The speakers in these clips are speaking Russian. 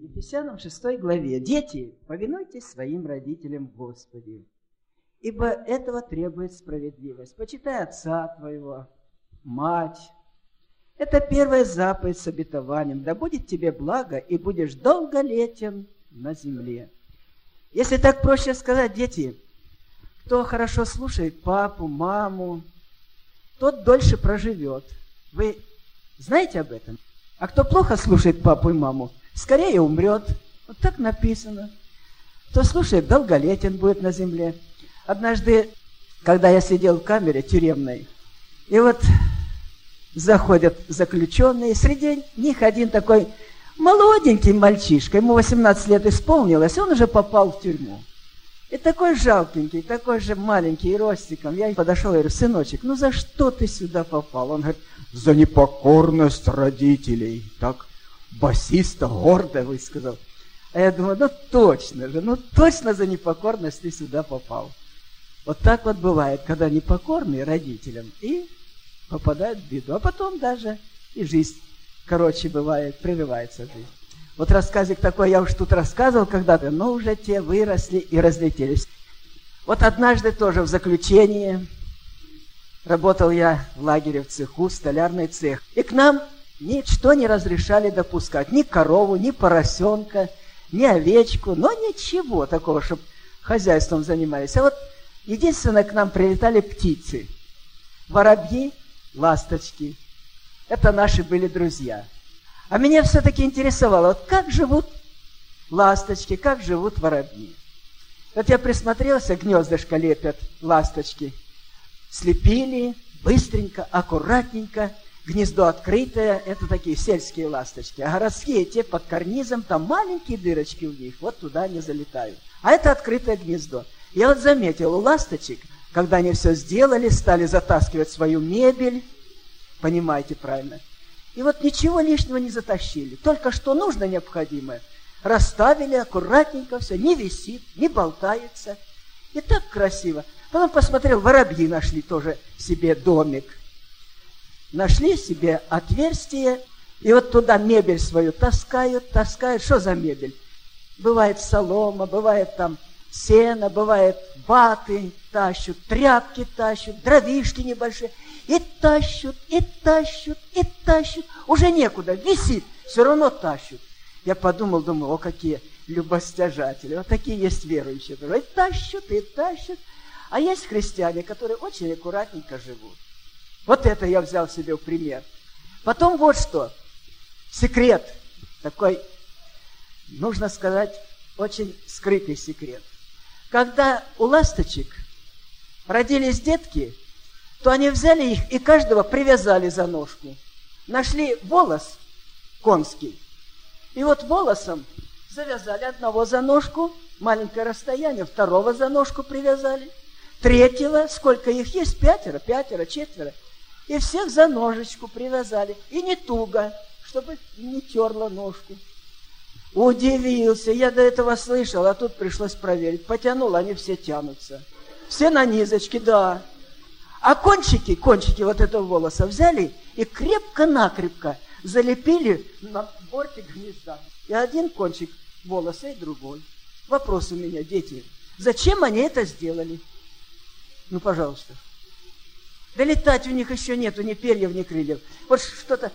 Ефесянам 6 главе. Дети, повинуйтесь своим родителям в Господе, ибо этого требует справедливость. Почитай отца твоего, мать. Это первая заповедь с обетованием. Да будет тебе благо, и будешь долголетен на земле. Если так проще сказать, дети, кто хорошо слушает папу, маму, тот дольше проживет. Вы знаете об этом? А кто плохо слушает папу и маму, скорее умрет. Вот так написано. Кто слушает, долголетен будет на земле. Однажды, когда я сидел в камере тюремной, и вот заходят заключенные, среди них один такой молоденький мальчишка, ему 18 лет исполнилось, он уже попал в тюрьму. И такой жалкенький, такой же маленький, и ростиком. Я подошел и говорю: сыночек, ну за что ты сюда попал? Он говорит: за непокорность родителей. Так басисто, гордо высказал. А я думаю, ну точно же, ну точно за непокорность ты сюда попал. Вот так вот бывает, когда непокорные родителям и попадают в беду. А потом даже и жизнь короче бывает, прерывается жизнь. Вот рассказик такой я уж тут рассказывал когда-то, но уже те выросли и разлетелись. Вот однажды тоже в заключении работал я в лагере в цеху, столярный цех. И к нам ничто не разрешали допускать. Ни корову, ни поросенка, ни овечку, но ничего такого, чтобы хозяйством занимались. А вот единственное, к нам прилетали птицы. Воробьи, ласточки. Это наши были друзья. А меня все-таки интересовало, вот как живут ласточки, как живут воробьи. Вот я присмотрелся, гнездышко лепят ласточки. Слепили, быстренько, аккуратненько. Гнездо открытое, это такие сельские ласточки. А городские, те под карнизом, там маленькие дырочки у них, вот туда они залетают. А это открытое гнездо. Я вот заметил, у ласточек, когда они все сделали, стали затаскивать свою мебель, понимаете правильно, и вот ничего лишнего не затащили. Только что нужно, необходимое, расставили аккуратненько все, не висит, не болтается. И так красиво. Потом посмотрел, воробьи нашли тоже себе домик. Нашли себе отверстие, и вот туда мебель свою таскают. Что за мебель? Бывает солома, бывает там сено, бывает ваты тащут, тряпки тащут, дровишки небольшие. И тащут, и тащут, и тащут. Уже некуда, висит, все равно тащут. Я подумал, думаю, о, какие любостяжатели. Вот такие есть верующие. И тащут, и тащут. А есть христиане, которые очень аккуратненько живут. Вот это я взял себе в пример. Потом вот что. Секрет. Такой, нужно сказать, очень скрытый секрет. Когда у ласточек родились детки, то они взяли их и каждого привязали за ножку. Нашли волос конский. И вот волосом завязали одного за ножку, маленькое расстояние, второго за ножку привязали, третьего, сколько их есть, пятеро, четверо, и всех за ножечку привязали. И не туго, чтобы не терло ножку. Удивился, я до этого слышал, а тут пришлось проверить. Потянул, они все тянутся. Все на низочке, да. А кончики вот этого волоса взяли и крепко-накрепко залепили на бортик гнезда. И один кончик волоса, и другой. Вопрос у меня, дети. Зачем они это сделали? Ну, пожалуйста. Да летать у них еще нету ни перьев, ни крыльев. Вот что-то...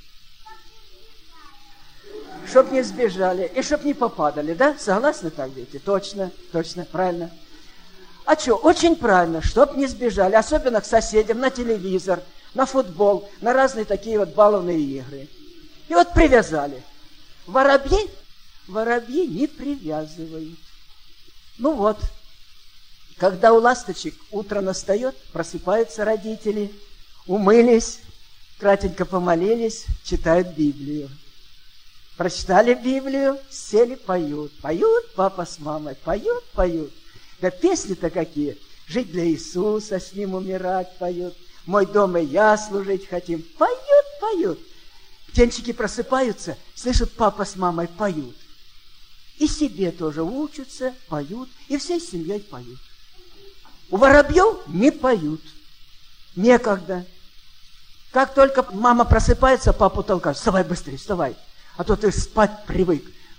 Чтоб не сбежали и чтоб не попадали, да? Согласны так, дети? Точно, правильно. А что, очень правильно, чтоб не сбежали, особенно к соседям, на телевизор, на футбол, на разные такие вот баловные игры. И вот привязали. Воробьи не привязывают. Ну вот, когда у ласточек утро настает, просыпаются родители, умылись, кратенько помолились, читают Библию. Прочитали Библию, сели, поют. Поют папа с мамой, поют. Да песни-то какие. Жить для Иисуса, с Ним умирать поют. Мой дом и я служить хотим. Поют. Птенчики просыпаются, слышат, папа с мамой поют. И себе тоже учатся, поют. И всей семьей поют. У воробьев не поют. Некогда. Как только мама просыпается, папу толкает. Вставай быстрее, вставай. А то ты спать привык.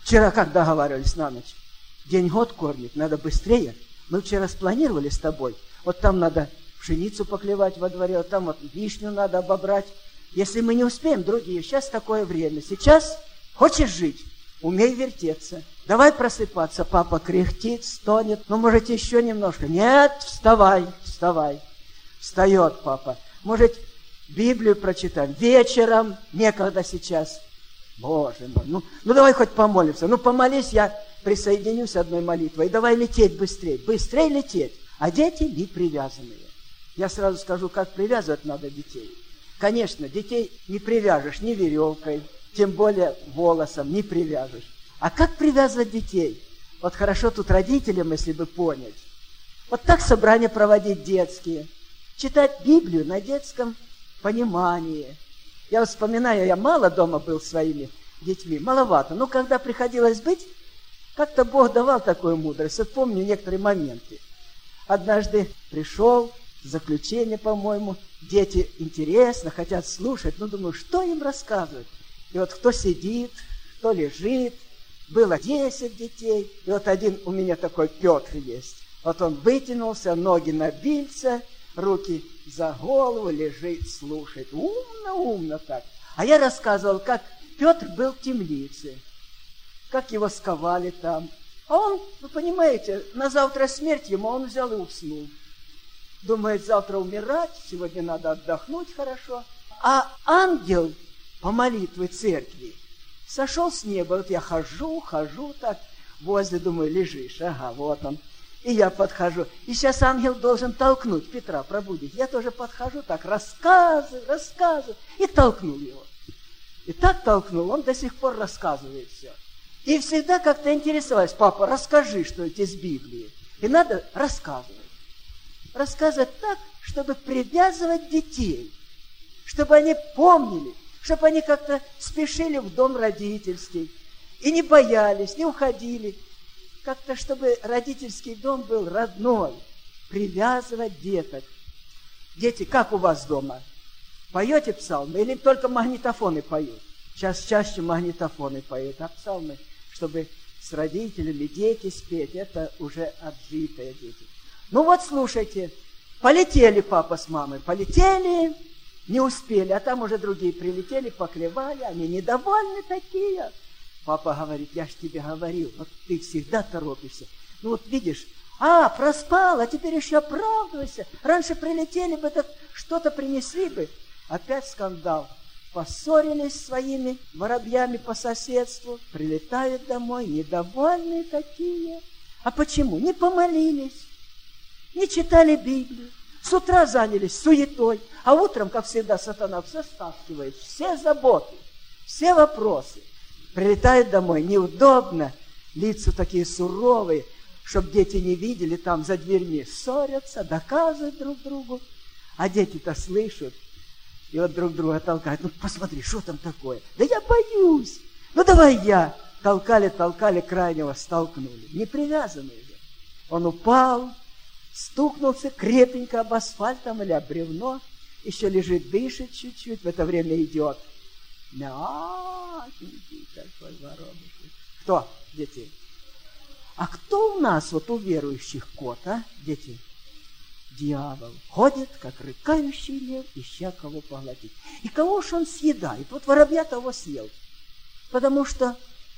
Вчера как договаривались на ночь? День-год кормит, надо быстрее. Мы вчера спланировали с тобой. Вот там надо пшеницу поклевать во дворе, вот там вот вишню надо обобрать. Если мы не успеем, другие, сейчас такое время. Сейчас хочешь жить? Умей вертеться. Давай просыпаться. Папа кряхтит, стонет. Ну, может, еще немножко. Нет, вставай, вставай. Встает папа. Может, Библию прочитаем. Вечером, некогда сейчас. Боже мой, ну давай хоть помолимся. Ну, помолись, я присоединюсь одной молитвой. И давай лететь быстрее. Быстрее лететь. А дети не привязанные. Я сразу скажу, как привязывать надо детей. Конечно, детей не привяжешь ни веревкой, тем более волосом не привяжешь. А как привязывать детей? Вот хорошо тут родителям, если бы понять. Вот так собрания проводить детские. Читать Библию на детском понимании. Я вот вспоминаю, я мало дома был своими детьми, маловато. Но когда приходилось быть, как-то Бог давал такую мудрость. Вот помню некоторые моменты. Однажды пришел, заключение, по-моему, дети интересно, хотят слушать, но думаю, что им рассказывать? И вот кто сидит, кто лежит, было 10 детей, и вот один у меня такой Петр есть. Вот он вытянулся, ноги на бильце, руки за голову, лежит, слушает. Умно так. А я рассказывал, как Петр был в темнице, как его сковали там. А он, вы понимаете, на завтра смерть ему, он взял и уснул. Думает, завтра умирать, сегодня надо отдохнуть хорошо. А ангел по молитве церкви сошел с неба. Вот я хожу так, возле, думаю, лежишь. Ага, вот он. И я подхожу. И сейчас ангел должен толкнуть Петра, пробудить. Я тоже подхожу так, рассказываю. И толкнул его. И так толкнул, он до сих пор рассказывает все. И всегда как-то интересовалась: папа, расскажи что-нибудь из Библии. И надо рассказывать. Рассказывать так, чтобы привязывать детей, чтобы они помнили, чтобы они как-то спешили в дом родительский и не боялись, не уходили. Как-то, чтобы родительский дом был родной, привязывать деток. Дети, как у вас дома? Поете псалмы или только магнитофоны поют? Сейчас чаще магнитофоны поют, а псалмы, чтобы с родителями дети спеть, это уже отжитые дети. Ну вот, слушайте, полетели папа с мамой, полетели, не успели, а там уже другие прилетели, поклевали, они недовольны такие. Папа говорит: я ж тебе говорил, вот ты всегда торопишься. Ну вот видишь, проспал, а теперь еще оправдывайся. Раньше прилетели бы, так что-то принесли бы. Опять скандал. Поссорились с своими воробьями по соседству, прилетают домой, недовольные такие. А почему? Не помолились. Не читали Библию, с утра занялись суетой, а утром, как всегда, сатана все стаскивает, все заботы, все вопросы. Прилетают домой, неудобно, лица такие суровые, чтобы дети не видели, там за дверьми ссорятся, доказывают друг другу. А дети-то слышат, и вот друг друга толкают: ну посмотри, что там такое? Да я боюсь, ну давай я. Толкали, крайнего столкнули, не привязанные же. Он упал, стукнулся крепенько об асфальт там или об бревно, еще лежит, дышит чуть-чуть, в это время идет мягенький такой воробушек. Кто, дети? А кто у нас, вот у верующих, кот, а, дети? Дьявол. Ходит, как рыкающий лев, ища кого поглотить. И кого ж он съедает? Вот воробья того съел. Потому что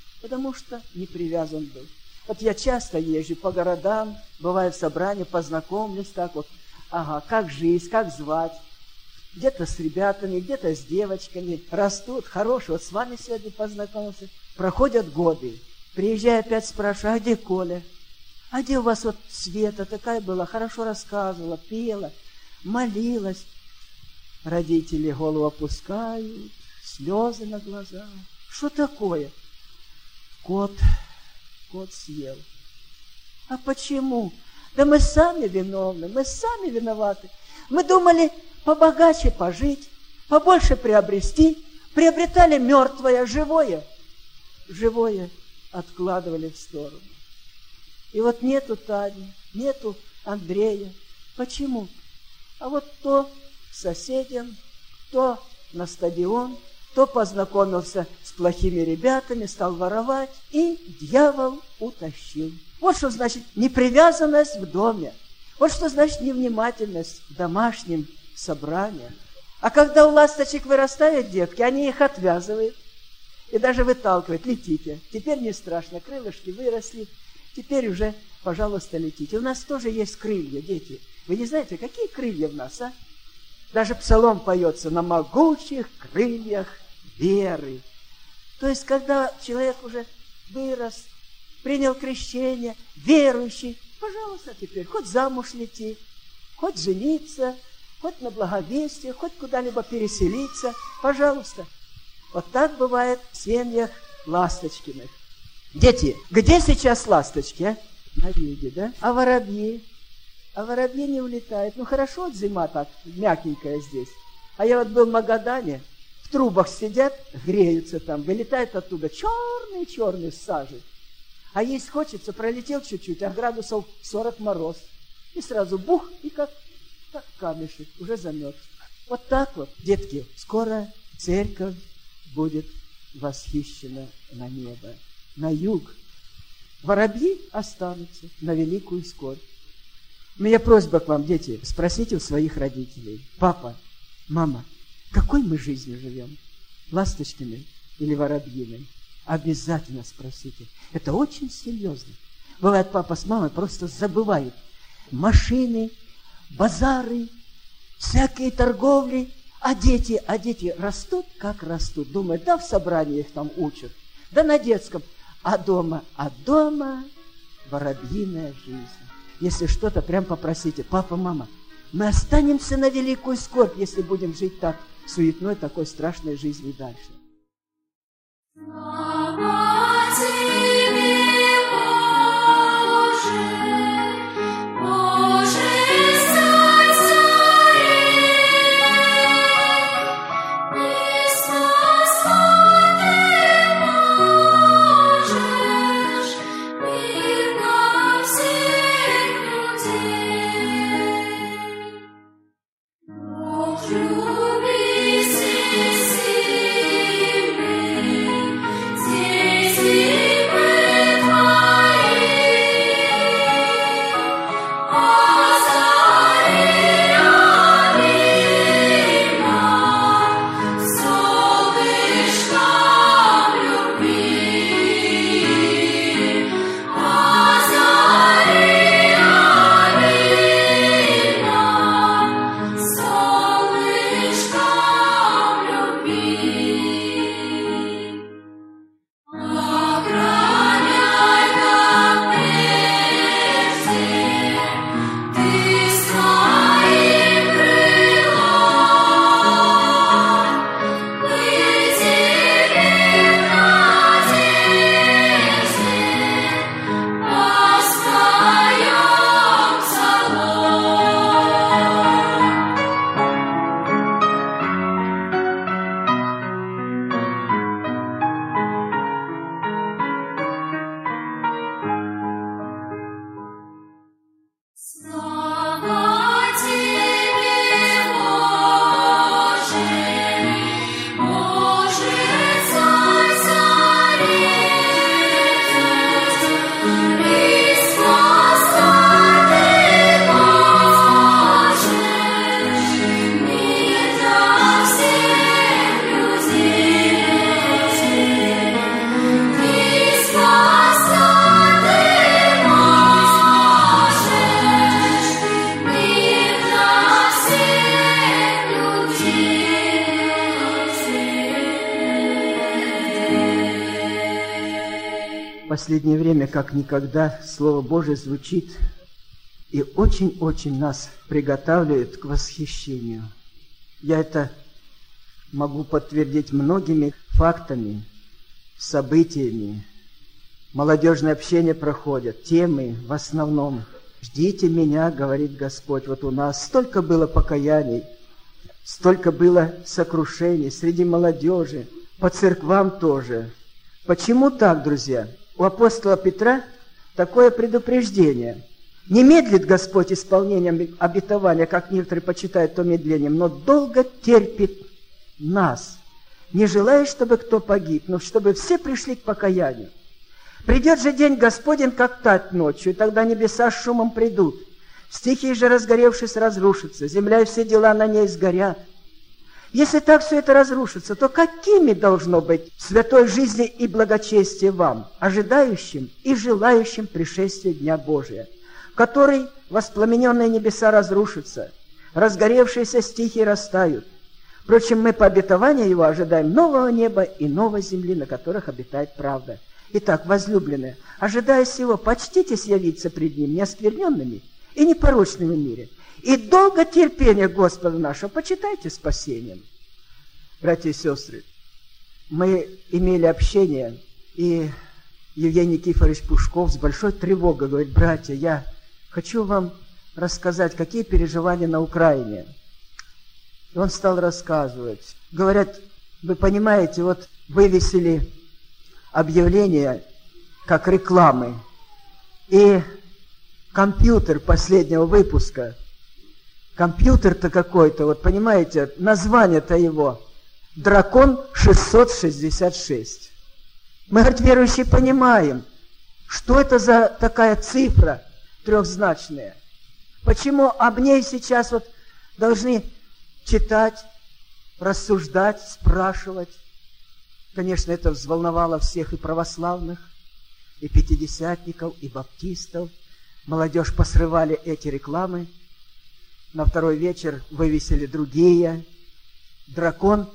не привязан был. Вот я часто езжу по городам, бывает в собрании, познакомлюсь так вот. Ага, как жизнь, как звать. Где-то с ребятами, где-то с девочками. Растут, хорошие. Вот с вами сегодня познакомился. Проходят годы. Приезжаю опять, спрашиваю: а где Коля? А где у вас вот Света такая была? Хорошо рассказывала, пела, молилась. Родители голову опускают, слезы на глазах. Что такое? Кот съел. А почему? Да мы сами виновны, мы сами виноваты. Мы думали побогаче пожить, побольше приобрести, приобретали мертвое, живое откладывали в сторону. И вот нету Тани, нету Андрея. Почему? А вот то к соседям, то на стадион, то познакомился с плохими ребятами, стал воровать и дьявол утащил. Вот что значит непривязанность в доме. Вот что значит невнимательность в домашнем собрании. А когда у ласточек вырастают детки, они их отвязывают и даже выталкивают. Летите. Теперь не страшно, крылышки выросли. Теперь уже, пожалуйста, летите. У нас тоже есть крылья, дети. Вы не знаете, какие крылья в нас, а? Даже псалом поется на могучих крыльях веры. То есть, когда человек уже вырос, принял крещение, верующий, пожалуйста, теперь хоть замуж лети, хоть жениться, хоть на благовестие, хоть куда-либо переселиться, пожалуйста. Вот так бывает в семьях Ласточкиных. Дети, где сейчас ласточки, а? На юге, да? А воробьи? А воробьи не улетают. Ну, хорошо, вот зима так, мягенькая здесь. А я вот был в Магадане, в трубах сидят, греются там, вылетают оттуда черный-черный с сажей. А есть хочется, пролетел чуть-чуть, а градусов 40 мороз. И сразу бух, и как камешек, уже замерз. Вот так вот, детки, скоро церковь будет восхищена на небо, на юг. Воробьи останутся на великую скорбь. У меня просьба к вам, дети, спросите у своих родителей: папа, мама, какой мы жизнью живем? Ласточкиной или воробьиной? Обязательно спросите. Это очень серьезно. Бывает, папа с мамой просто забывают машины, базары, всякие торговли, а дети растут, как растут. Думают, да в собрании их там учат, да на детском. А дома воробьиная жизнь. Если что-то, прям попросите: папа, мама, мы останемся на великую скорбь, если будем жить так суетной, такой страшной жизнью дальше. В последнее время, как никогда, Слово Божие звучит и очень-очень нас приготавливает к восхищению. Я это могу подтвердить многими фактами, событиями. Молодежное общение проходит, темы в основном. «Ждите меня, говорит Господь». Вот у нас столько было покаяний, столько было сокрушений среди молодежи, по церквам тоже. Почему так, друзья? У апостола Петра такое предупреждение. Не медлит Господь исполнением обетования, как некоторые почитают то медлением, но долго терпит нас, не желая, чтобы кто погиб, но чтобы все пришли к покаянию. Придет же день Господень, как тать ночью, и тогда небеса с шумом придут. Стихии же, разгоревшись, разрушатся, земля и все дела на ней сгорят. Если так все это разрушится, то какими должно быть святой жизни и благочестие вам, ожидающим и желающим пришествия Дня Божия, в который воспламененные небеса разрушатся, разгоревшиеся стихии растают. Впрочем, мы по обетованию Его ожидаем нового неба и новой земли, на которых обитает правда. Итак, возлюбленные, ожидая сего, почтитесь явиться пред Ним неоскверненными и непорочными в мире, и долго терпение Господа нашего почитайте спасением. Братья и сестры, мы имели общение, и Евгений Никифорович Пушков с большой тревогой говорит: братья, я хочу вам рассказать, какие переживания на Украине. И он стал рассказывать. Говорят, вы понимаете, вот вывесили объявления как рекламы, и компьютер последнего выпуска, компьютер-то какой-то, вот понимаете, название-то его «Дракон 666». Мы, говорит, верующие, понимаем, что это за такая цифра трехзначная. Почему об ней сейчас вот должны читать, рассуждать, спрашивать. Конечно, это взволновало всех и православных, и пятидесятников, и баптистов. Молодежь посрывали эти рекламы. На второй вечер вывесили другие. Дракон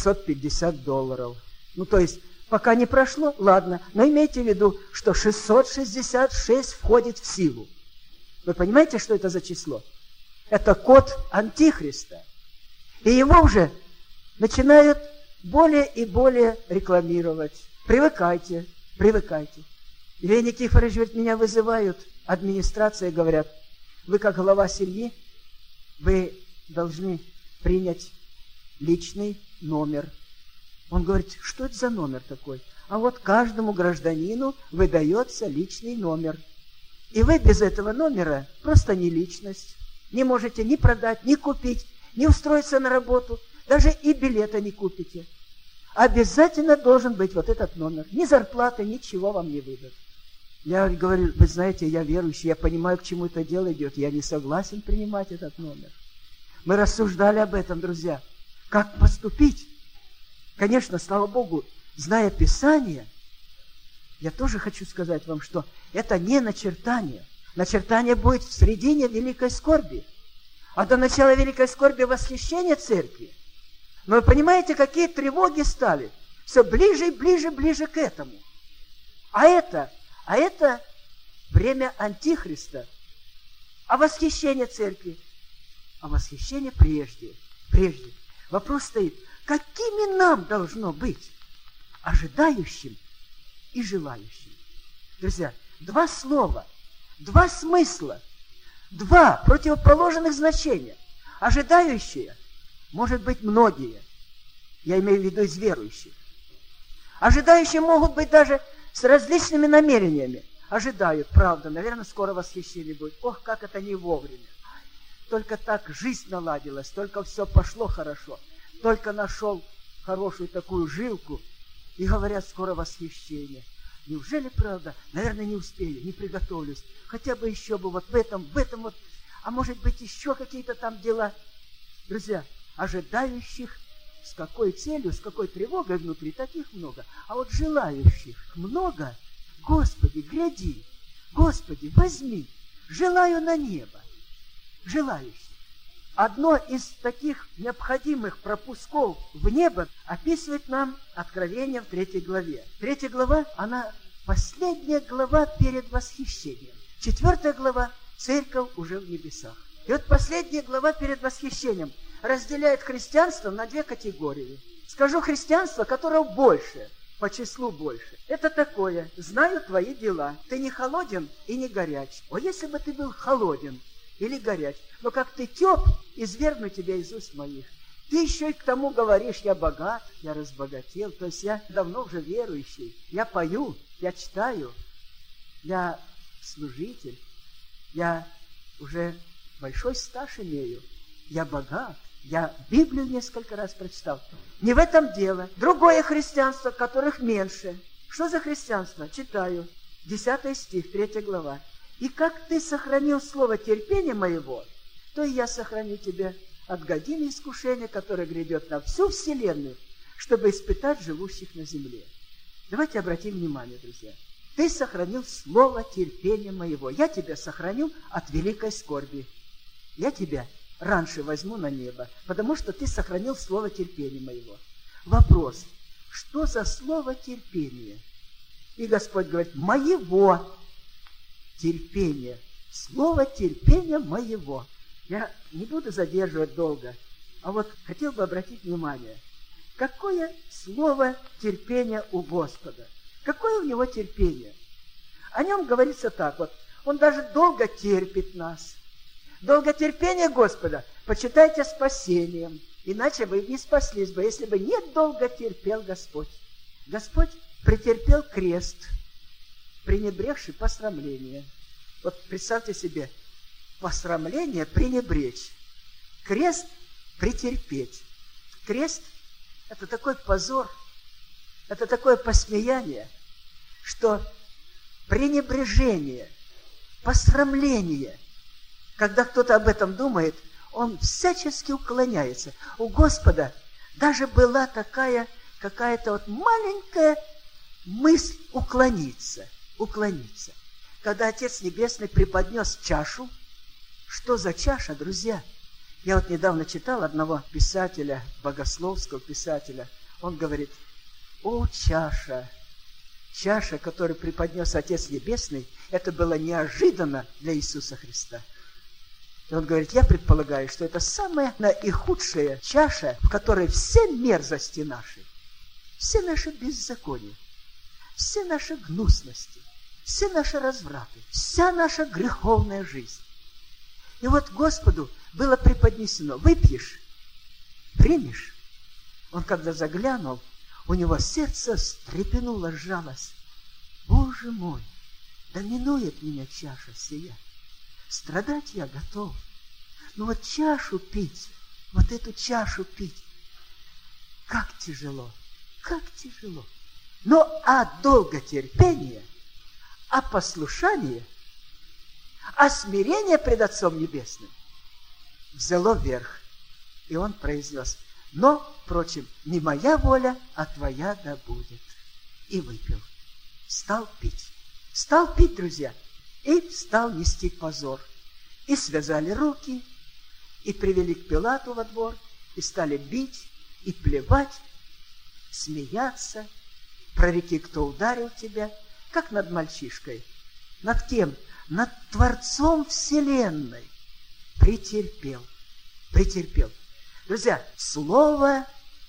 $650. Ну, то есть, пока не прошло, ладно. Но имейте в виду, что 666 входит в силу. Вы понимаете, что это за число? Это код Антихриста. И его уже начинают более и более рекламировать. Привыкайте, привыкайте. Евгений Никифорович говорит, меня вызывают, администрация, говорят, вы как глава семьи, вы должны принять личный номер. Он говорит, что это за номер такой? А вот каждому гражданину выдается личный номер. И вы без этого номера просто не личность. Не можете ни продать, ни купить, ни устроиться на работу, даже и билета не купите. Обязательно должен быть вот этот номер. Ни зарплаты, ничего вам не выдадут. Я говорю, вы знаете, я верующий, я понимаю, к чему это дело идет. Я не согласен принимать этот номер. Мы рассуждали об этом, друзья. Как поступить? Конечно, слава Богу, зная Писание, я тоже хочу сказать вам, что это не начертание. Начертание будет в середине великой скорби. А до начала великой скорби восхищение церкви. Но вы понимаете, какие тревоги стали? Все ближе и ближе, ближе к этому. А это время Антихриста. А восхищение церкви? А восхищение прежде. Вопрос стоит, какими нам должно быть? Ожидающим и желающим. Друзья, два слова, два смысла, два противоположных значения. Ожидающие, может быть, многие. Я имею в виду из верующих. Ожидающие могут быть даже с различными намерениями. Ожидают, правда, наверное, скоро восхищение будет. Ох, как это не вовремя. Только так жизнь наладилась, только все пошло хорошо. Только нашел хорошую такую жилку, и говорят, скоро восхищение. Неужели правда? Наверное, не успею, не приготовлюсь. Хотя бы еще бы вот в этом вот, а может быть еще какие-то там дела. Друзья, ожидающих с какой целью, с какой тревогой внутри, таких много. А вот желающих много. Господи, гляди, Господи, возьми, желаю на небо. Желающих. Одно из таких необходимых пропусков в небо описывает нам Откровение в 3 главе. 3 глава, она последняя глава перед восхищением. 4 глава, церковь уже в небесах. И вот последняя глава перед восхищением разделяет христианство на две категории. Скажу христианство, которого больше, по числу больше. Это такое, знаю твои дела. Ты не холоден и не горяч. О, если бы ты был холоден или горяч, но как ты теп, извергну тебя из уст моих. Ты еще и к тому говоришь, я богат, я разбогател. То есть я давно уже верующий. Я пою, я читаю, я служитель, я уже большой стаж имею, я богат, я Библию несколько раз прочитал. Не в этом дело. Другое христианство, которых меньше. Что за христианство? Читаю. 10 стих, 3 глава. «И как ты сохранил слово терпения моего, то и я сохраню тебя от годины искушения, которое грядет на всю вселенную, чтобы испытать живущих на земле». Давайте обратим внимание, друзья. Ты сохранил слово терпения моего. Я тебя сохраню от великой скорби. Я тебя раньше возьму на небо, потому что ты сохранил слово терпения моего. Вопрос. Что за слово терпение? И Господь говорит, моего терпения. Слово терпения моего. Я не буду задерживать долго, а вот хотел бы обратить внимание, какое слово терпения у Господа. Какое у Него терпение? О Нем говорится так вот. Он даже долго терпит нас. Долготерпение Господа почитайте спасением, иначе вы не спаслись бы, если бы не долго терпел Господь. Господь претерпел крест, пренебрегший посрамление. Вот представьте себе, посрамление пренебречь, крест претерпеть. Крест – это такой позор, это такое посмеяние, что пренебрежение, посрамление, когда кто-то об этом думает, он всячески уклоняется. У Господа даже была такая какая-то вот маленькая мысль уклониться. Когда Отец Небесный преподнес чашу, что за чаша, друзья? Я вот недавно читал одного писателя, богословского писателя, он говорит, о, чаша, которую преподнес Отец Небесный, это было неожиданно для Иисуса Христа. И он говорит, я предполагаю, что это самая наихудшая чаша, в которой все мерзости наши, все наши беззакония, все наши гнусности, все наши развраты, вся наша греховная жизнь. И вот Господу было преподнесено, выпьешь, примешь. Он когда заглянул, у него сердце стрепенуло, сжалось. Боже мой, да минует меня чаша сия. Страдать я готов. Но вот чашу пить, вот эту чашу пить, как тяжело, как тяжело. Но долготерпение, послушание, смирение пред Отцом Небесным взяло верх. И он произнес, но, впрочем, не моя воля, а твоя да будет. И выпил. Стал пить, друзья, и стал нести позор. И связали руки, и привели к Пилату во двор, и стали бить, и плевать, смеяться. Прореки, кто ударил тебя, как над мальчишкой. Над кем? Над Творцом Вселенной. Претерпел. Друзья, слово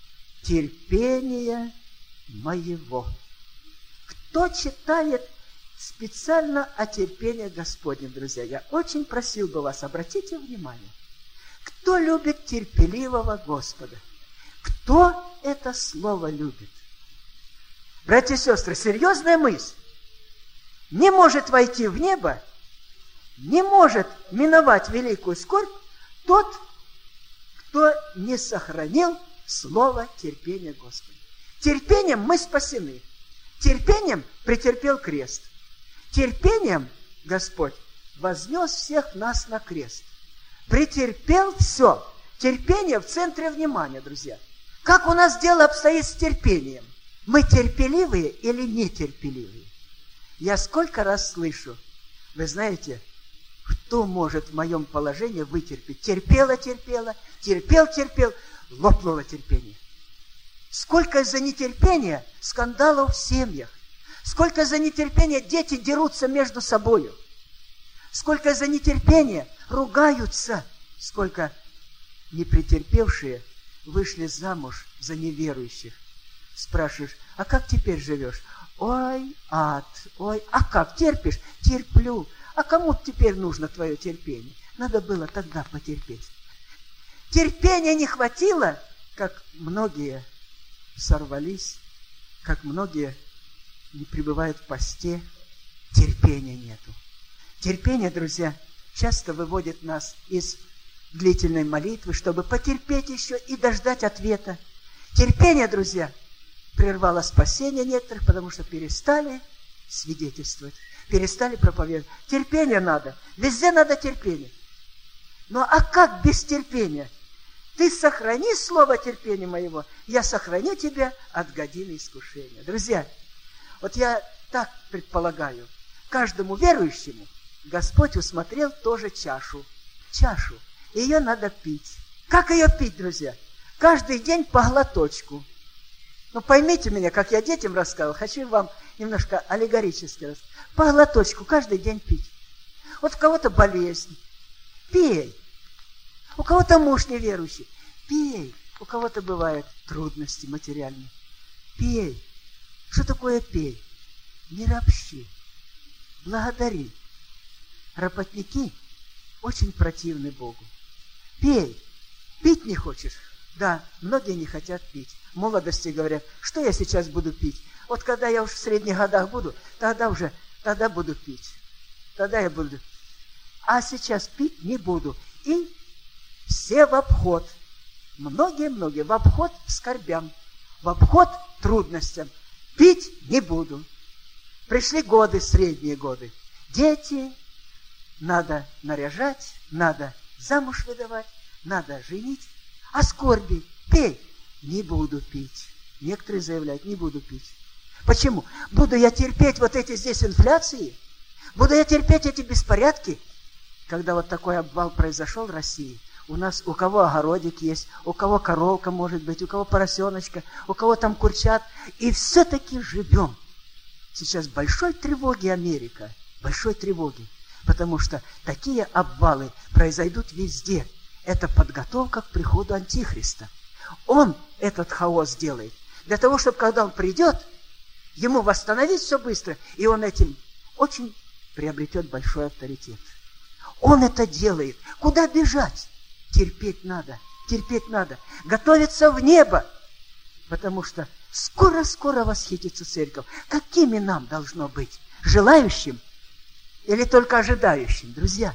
терпения моего. Кто читает специально о терпении Господнем, друзья? Я очень просил бы вас, обратите внимание. Кто любит терпеливого Господа? Кто это слово любит? Братья и сестры, серьезная мысль. Не может войти в небо, не может миновать великую скорбь тот, кто не сохранил слово терпения Господа. Терпением мы спасены. Терпением претерпел крест. Терпением Господь вознес всех нас на крест. Претерпел все. Терпение в центре внимания, друзья. Как у нас дело обстоит с терпением? Мы терпеливые или нетерпеливые? Я сколько раз слышу, вы знаете, кто может в моем положении вытерпеть? Терпел, лопнуло терпение. Сколько из-за нетерпения скандалов в семьях. Сколько из-за нетерпения дети дерутся между собою. Сколько из-за нетерпения ругаются. Сколько непретерпевшие вышли замуж за неверующих. Спрашиваешь, а как теперь живешь? Ой, ад, ой, а как терпишь? Терплю. А кому теперь нужно твое терпение? Надо было тогда потерпеть. Терпения не хватило, как многие сорвались, как многие не пребывают в посте. Терпения нету. Терпение, друзья, часто выводит нас из длительной молитвы, чтобы потерпеть еще и дождать ответа. Терпение, друзья, прервало спасение некоторых, потому что перестали свидетельствовать, перестали проповедовать. Терпение надо, везде надо терпение. Ну а как без терпения? Ты сохрани слово терпения моего, я сохраню тебя от годины искушения. Друзья, вот я так предполагаю, каждому верующему Господь усмотрел тоже чашу. Чашу. Ее надо пить. Как ее пить, друзья? Каждый день по глоточку. Ну, поймите меня, как я детям рассказывал, хочу вам немножко аллегорически рассказать. По глоточку каждый день пить. Вот у кого-то болезнь. Пей. У кого-то муж неверующий. Пей. У кого-то бывают трудности материальные. Пей. Что такое пей? Не ропщи. Благодари. Ропотники очень противны Богу. Пей. Пить не хочешь? Да, многие не хотят пить. В молодости говорят, что я сейчас буду пить? Вот когда я уж в средних годах буду, тогда буду пить. Тогда я буду. А сейчас пить не буду. И все в обход. Многие в обход скорбям, в обход трудностям. Пить не буду. Пришли годы, средние годы. Дети, надо наряжать, надо замуж выдавать, надо женить. А скорби, пей. Не буду пить. Некоторые заявляют, не буду пить. Почему? Буду я терпеть вот эти здесь инфляции? Буду я терпеть эти беспорядки? Когда вот такой обвал произошел в России, у нас у кого огородик есть, у кого коровка может быть, у кого поросеночка, у кого там курчат. И все-таки живем. Сейчас в большой тревоге Америка, большой тревоге. Потому что такие обвалы произойдут везде. Это подготовка к приходу Антихриста. Он этот хаос делает для того, чтобы когда он придет, ему восстановить все быстро, и он этим очень приобретет большой авторитет. Он это делает. Куда бежать? Терпеть надо. Терпеть надо. Готовиться в небо. Потому что скоро-скоро восхитится церковь. Какими нам должно быть? Желающим или только ожидающим, друзья?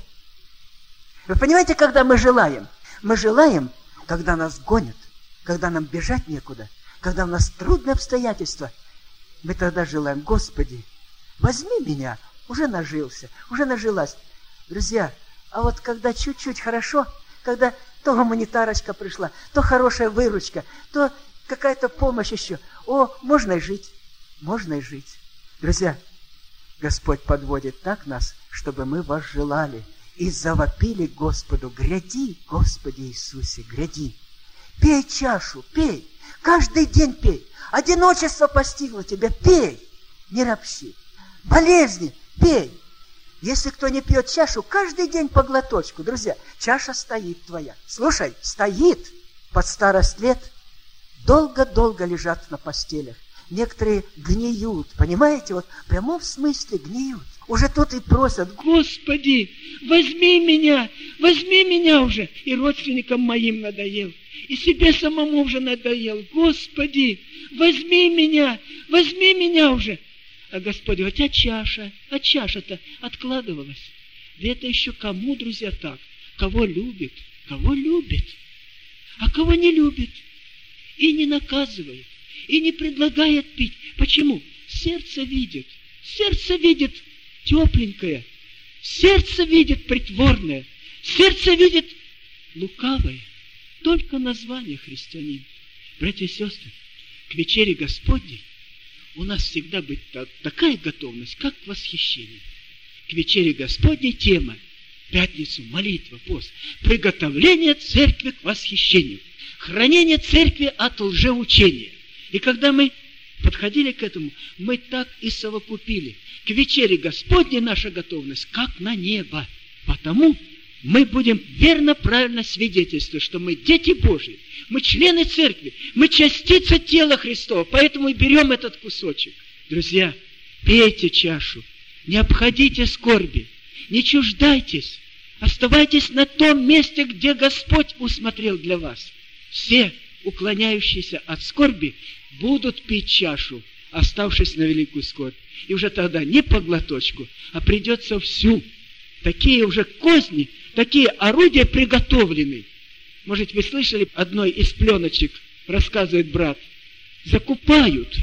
Вы понимаете, когда мы желаем? Мы желаем, когда нас гонят, когда нам бежать некуда, когда у нас трудные обстоятельства. Мы тогда желаем, Господи, возьми меня, уже нажился, уже нажилась. Друзья, а вот когда чуть-чуть хорошо, когда то гуманитарочка пришла, то хорошая выручка, то какая-то помощь еще. О, можно и жить, можно и жить. Друзья, Господь подводит так нас, чтобы мы вас желали и завопили Господу: гряди, Господи Иисусе, гряди. Пей чашу, пей, каждый день пей. Одиночество постигло тебя, пей, не ропщи. Болезни, пей. Если кто не пьет чашу, каждый день по глоточку. Друзья, чаша стоит твоя. Слушай, стоит. Под старость лет долго-долго лежат на постелях. Некоторые гниют, понимаете? Вот в прямом смысле гниют. Уже тут и просят: Господи, возьми меня уже. И родственникам моим надоел, и себе самому уже надоел. Господи, возьми меня уже. А Господь говорит: а чаша-то откладывалась. Да это еще кому, друзья, так? Кого любит, а кого не любит. И не наказывает, и не предлагает пить. Почему? Сердце видит тепленькое, сердце видит притворное, сердце видит лукавое. Только название христианин. Братья и сестры, к вечере Господней у нас всегда быть такая готовность, как к восхищению. К вечере Господней тема: пятницу, молитва, пост, приготовление церкви к восхищению, хранение церкви от лжеучения. И когда мы подходили к этому, мы так и совокупили. К вечере Господней наша готовность, как на небо. Потому мы будем верно, правильно свидетельствовать, что мы дети Божьи, мы члены церкви, мы частица тела Христова, поэтому и берем этот кусочек. Друзья, пейте чашу, не обходите скорби, не чуждайтесь, оставайтесь на том месте, где Господь усмотрел для вас. Все, уклоняющиеся от скорби, будут пить чашу, оставшись на великую скорбь. И уже тогда не по глоточку, а придется всю. Такие уже козни, такие орудия приготовлены. Может, вы слышали, одной из пленочек рассказывает брат, закупают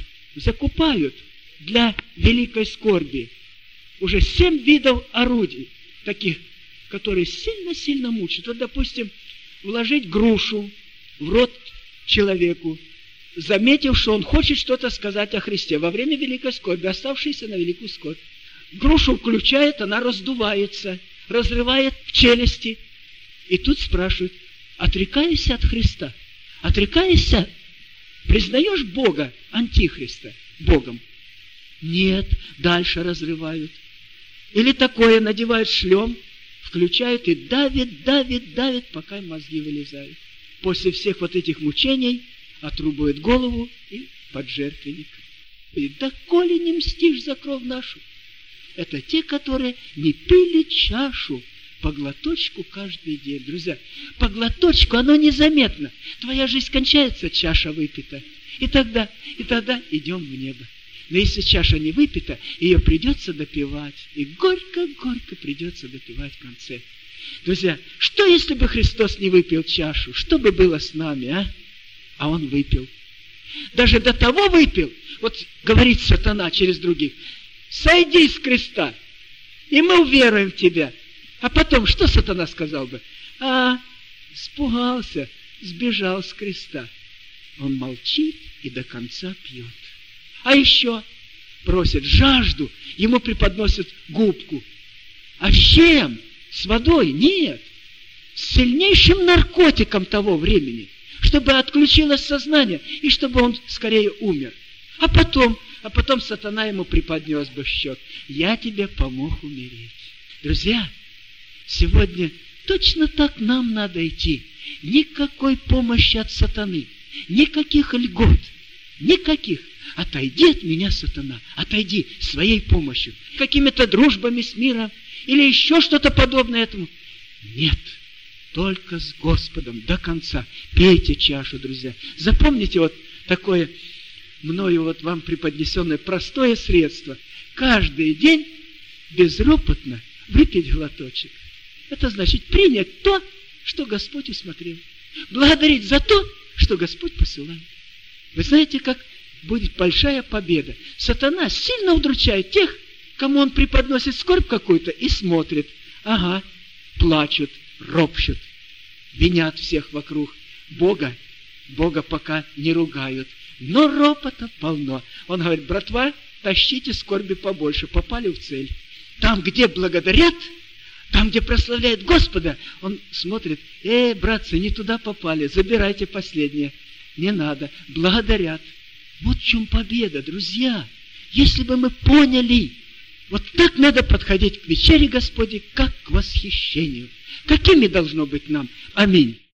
для великой скорби уже 7 видов орудий, таких, которые сильно-сильно мучают. Вот, допустим, вложить грушу в рот человеку, заметив, что он хочет что-то сказать о Христе во время великой скорби, оставшейся на великую скорбь. Грушу включает, она раздувается, разрывает в челюсти. И тут спрашивают: отрекаешься от Христа? Отрекаешься? Признаешь Бога, Антихриста, Богом? Нет, дальше разрывают. Или такое, надевают шлем, включают и давит, пока мозги вылезают. После всех вот этих мучений отрубают голову и под жертвенник. И доколе не мстишь за кровь нашу? Это те, которые не пили чашу по глоточку каждый день. Друзья, по глоточку оно незаметно. Твоя жизнь кончается, чаша выпита. И тогда идем в небо. Но если чаша не выпита, ее придется допивать. И горько-горько придется допивать в конце. Друзья, что если бы Христос не выпил чашу? Что бы было с нами, а? А Он выпил. Даже до того выпил, вот говорит сатана через других: сойди с креста, и мы уверуем в тебя. А потом, что сатана сказал бы? Испугался, сбежал с креста. Он молчит и до конца пьет. А еще просит жажду, ему преподносят губку. А с чем? С водой? Нет. С сильнейшим наркотиком того времени, чтобы отключилось сознание и чтобы он скорее умер. А потом сатана ему преподнес бы счет: я тебе помог умереть. Друзья, сегодня точно так нам надо идти. Никакой помощи от сатаны, никаких льгот, никаких. Отойди от меня, сатана, отойди своей помощью, какими-то дружбами с миром или еще что-то подобное этому. Нет, только с Господом до конца. Пейте чашу, друзья. Запомните вот такое мною вот вам преподнесенное простое средство. Каждый день безропотно выпить глоточек. Это значит принять то, что Господь усмотрел. Благодарить за то, что Господь посылает. Вы знаете, как будет большая победа. Сатана сильно удручает тех, кому он преподносит скорбь какую-то, и смотрит. Ага, плачут, ропщут, винят всех вокруг. Бога пока не ругают, но ропота полно. Он говорит: братва, тащите скорби побольше, попали в цель. Там, где благодарят, там, где прославляют Господа, он смотрит: братцы, не туда попали, забирайте последнее. Не надо, благодарят. Вот в чем победа, друзья. Если бы мы поняли, вот так надо подходить к вечере Господней, как к восхищению. Какими должно быть нам? Аминь.